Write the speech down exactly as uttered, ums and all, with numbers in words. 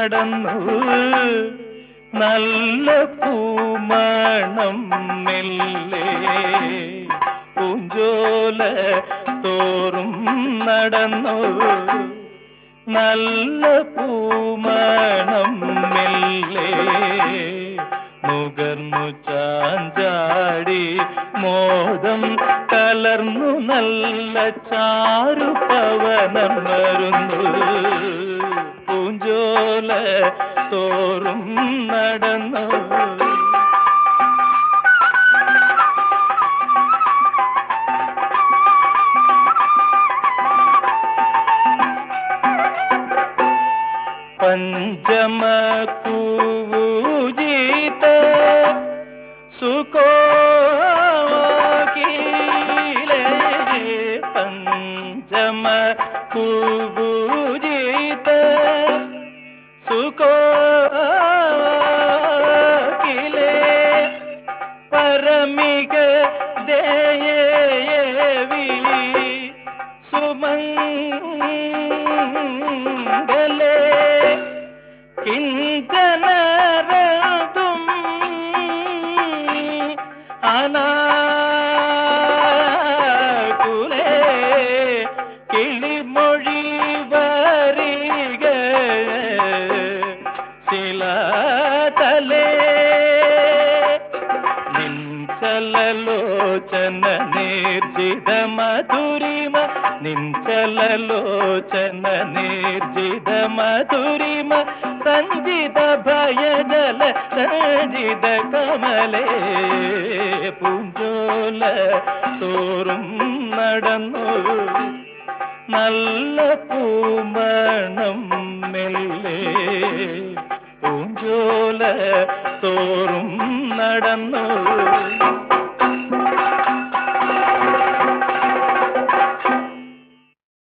നടന്നു നല്ല പൂമണം മെല്ലെ പൂഞ്ചോല തോറും നടന്നു നല്ല പൂമണം മെല്ലെ നുകർന്നു ചാഞ്ചാടി മോദം കലർന്നു നല്ല ചാരു പവനം വരുന്നു പൂഞ്ചോല തോറും നടന്നു പഞ്ചമ കൂജീത സുകോകിലേ പഞ്ചമ കൂജീത സുകോകിലേ പരമിക ദേവി സുമംഗലേ കിഞ്ചനരതും അനാകുലേ കിളിമൊഴി വരിക ശിലാതലേ നിഞ്ചലലോചന നിർജിത മധുരിമ നിഞ്ചലലോചന നിർജിത മധുരിമ സഞ്ജിത ഭയജല സഞ്ജിത കമലേ പൂഞ്ചോല തോറും നടന്നു നല്ല പൂമണം മെല്ലെ പൂഞ്ചോല തോറും നടന്നു